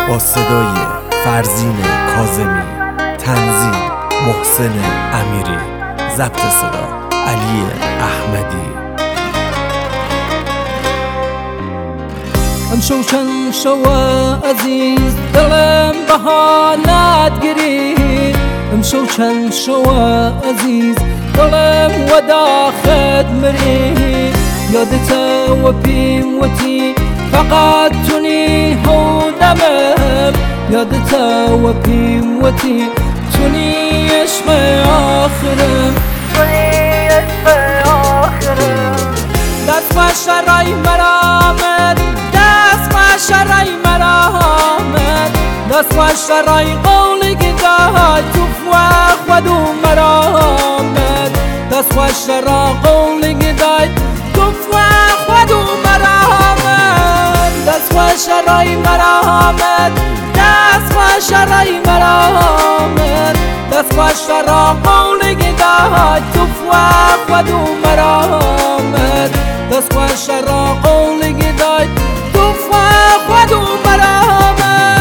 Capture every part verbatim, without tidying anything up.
با صدای فرزین کاظمی، تنظیم محسن امیری، ضبط صدا علی احمدی. امشو چند شو عزیز دلم بهانت گیری، امشو چند شو عزیز دلم ودا خد مری، یادت و پیم وتی فقط تونی هودمم، یادت و پیم وتی تونی عشق آخرم، تونی عشق آخرم. دست و شرای مرامت، دست و شرای مرامت، دست و شرای قولی گدای توف و خودو مرامت، دست و شرای قولی گدای توف و خودو مرامت، دست و شرای مرامت، دست و شرای مرامت، دست و شرای قولی گدای توف و خودو مرامت، دست و شرای قولی گدای توف و خودو مرامت.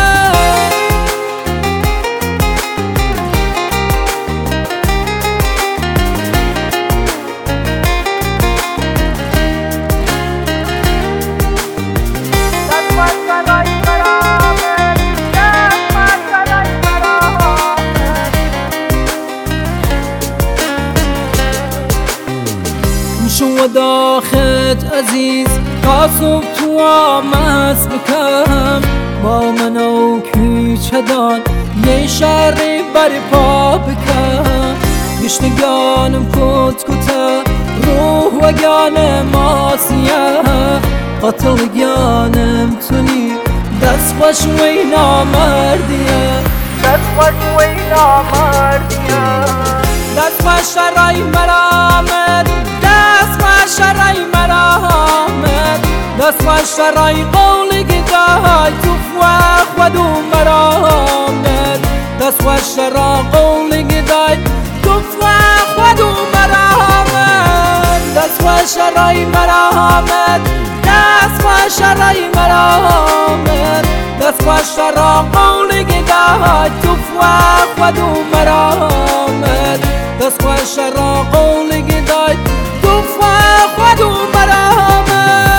شو داخت عزیز کاسب تو آمس بکم، با منو کوچدان یه شهری برپا بکم، گشتگانم کت کته روح و گانم آسیه، قاتل گانم تونی دست خوش وی نامردیه، دست خوش وی نامردیه، دست خوش شرای مرامت، دست و شرای مرامت، دست و شرای قولی گدای توف و خودو مرامت، دست و شرای قولی گدای توف و خودو مرامت، دست و شرای مرامت، دست و شرای مرامت، دست و شرای قولی گدای توف و خودو مرامت، دست و شرای قولی گدای توف و خودو مرامت.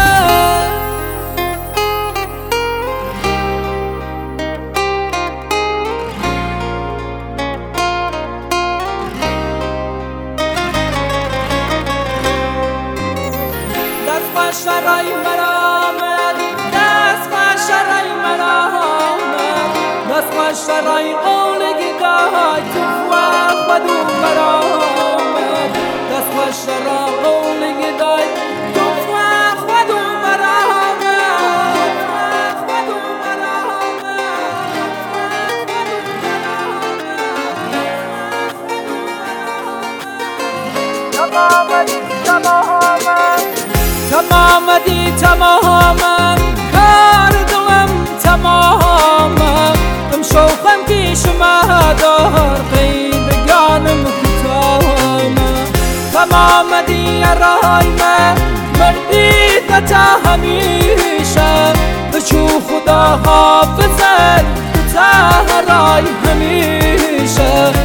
دست و شرای مرامت، دست و شرای مرامت، دست و شرای قولی گدای توف و خودو مرامت، دست و شرای قولی گدای توف و خودو مرامت، خودو مرامت. تمامدی تمامم، تمامدی تمامم، کار دلم تمامم، امشو خم کشم دار قید گانم کتامم، تمامدی رای من مردی تا همیشه، بچو خدا حافظت تا رای همیشه،